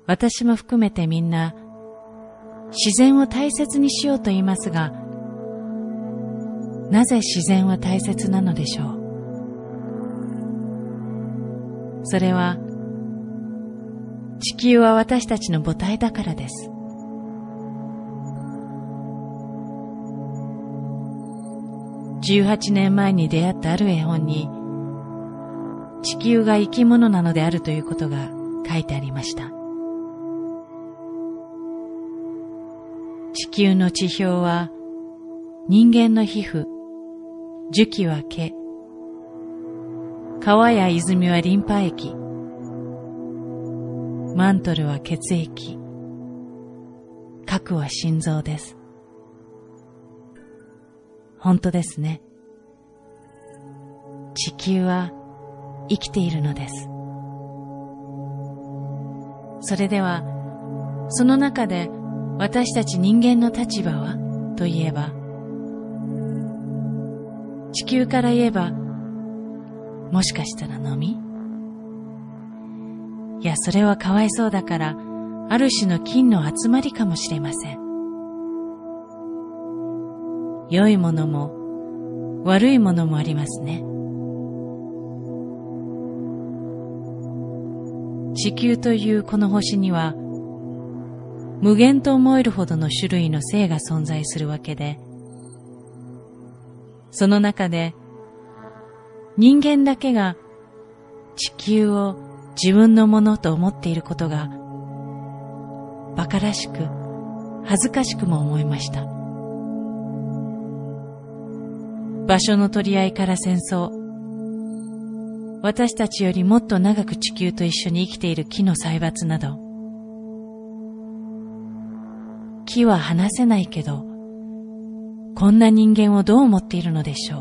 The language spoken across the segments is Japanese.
私も含めてみんな自然を大切にしようと言いますが、なぜ自然は大切なのでしょう。それは地球は私たちの母体だからです。18年前に出会ったある絵本に、地球が生き物なのであるということが書いてありました。地球の地表は人間の皮膚、樹木は毛、川や泉はリンパ液、マントルは血液、核は心臓です。本当ですね。地球は生きているのです。それでは、その中で私たち人間の立場はといえば、地球から言えば、もしかしたらのみ？いや、それはかわいそうだから、ある種の菌の集まりかもしれません。良いものも悪いものもありますね。地球というこの星には無限と思えるほどの種類の生が存在するわけで、その中で人間だけが地球を自分のものと思っていることが馬鹿らしく恥ずかしくも思いました。場所の取り合いから戦争、私たちよりもっと長く地球と一緒に生きている木の採伐など、木は話せないけど、こんな人間をどう思っているのでしょ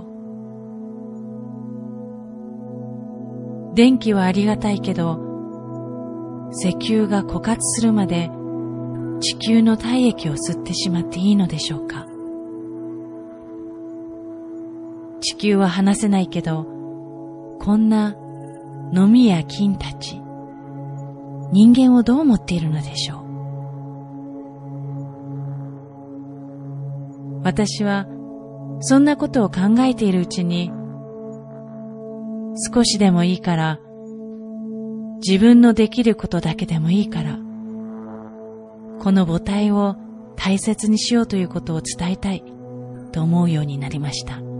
う。電気はありがたいけど、石油が枯渇するまで地球の体液を吸ってしまっていいのでしょうか。地球は話せないけど、こんなノミや菌たち、人間をどう思っているのでしょう。私はそんなことを考えているうちに、少しでもいいから、自分のできることだけでもいいから、この母体を大切にしようということを伝えたいと思うようになりました。